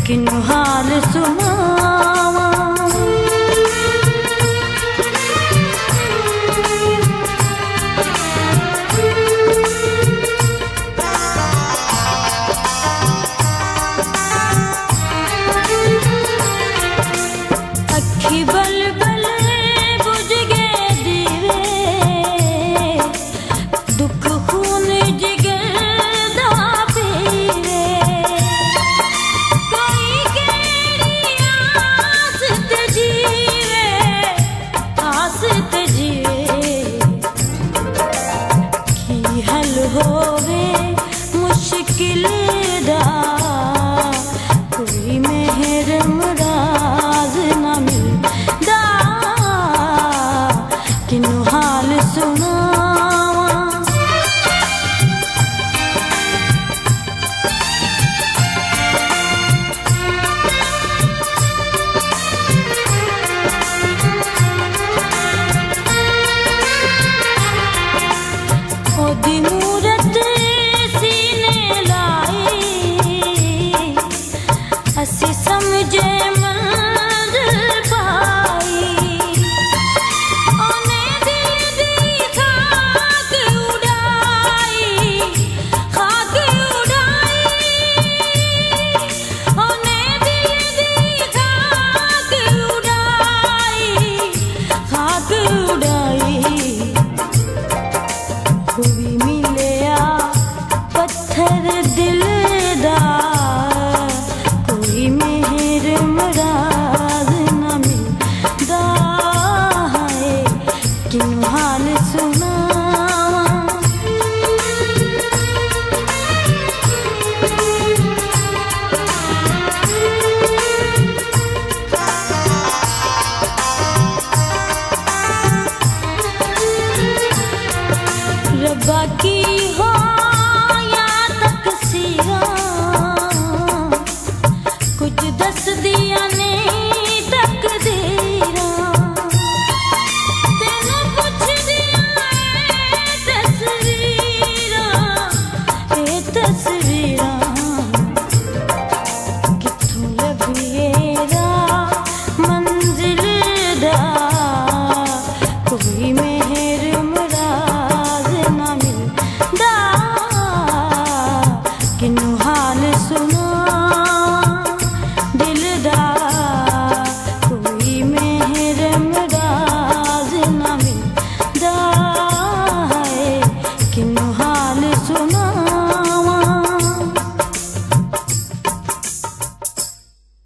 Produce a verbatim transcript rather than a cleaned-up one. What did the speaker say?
किन्नू हाल सुनावा। अखी बल बल बुझ गए दीवे, दुख खून जिगर दा पीवे। कोई केड़ी आस ते जीवे, आस ते जीवे। की हल होवे मुश्किल दा, कोई मेहर मुराद ना मिलदा। किन्नू हाल सुनावा। ओदी मूरत सीने लाई, असी समझे